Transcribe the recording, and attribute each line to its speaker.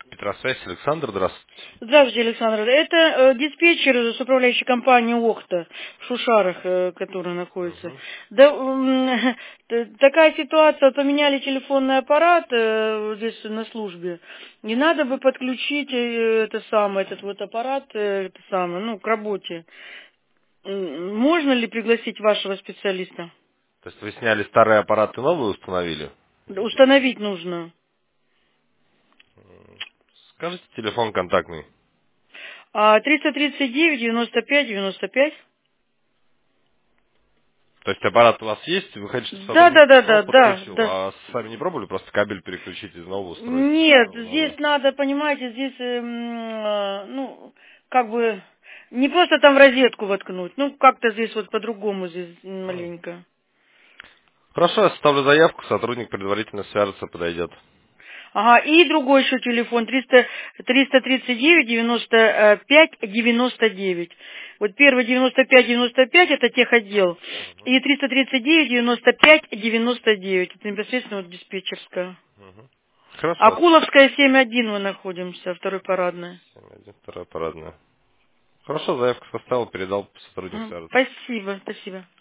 Speaker 1: Петросвязь, Александр, здравствуйте.
Speaker 2: Здравствуйте, Александр. Это диспетчер с управляющей компанией ОХТА в Шушарах, которая находится.
Speaker 1: Мгм.
Speaker 2: Да, такая ситуация, поменяли телефонный аппарат здесь на службе, и надо бы подключить этот вот аппарат к работе. Можно ли пригласить вашего специалиста?
Speaker 1: То есть вы сняли старые аппараты, новые установили?
Speaker 2: Установить нужно.
Speaker 1: Скажите телефон контактный.
Speaker 2: 339 95 95.
Speaker 1: То есть аппарат у вас есть, вы хотите, чтобы
Speaker 2: Да,
Speaker 1: сотрудник
Speaker 2: да, да,
Speaker 1: пришел,
Speaker 2: да, да,
Speaker 1: подключил,
Speaker 2: да.
Speaker 1: а сами не пробовали просто кабель переключить из нового устройства
Speaker 2: Нет,
Speaker 1: в
Speaker 2: здесь
Speaker 1: новый?
Speaker 2: надо, понимаете, здесь, как бы, не просто там в розетку воткнуть, как-то здесь вот по-другому здесь маленько.
Speaker 1: Хорошо, я составлю заявку, сотрудник предварительно свяжется, подойдет.
Speaker 2: Ага, и другой еще телефон, 339 95 99. Вот первый 95 это техотдел, и 339 95 99, это непосредственно вот диспетчерская.
Speaker 1: Хорошо.
Speaker 2: Акуловская 7-1 мы находимся, второй парадная.
Speaker 1: 7-1, вторая парадная. Хорошо, заявку составил, передал, сотрудник свяжется.
Speaker 2: Спасибо, спасибо.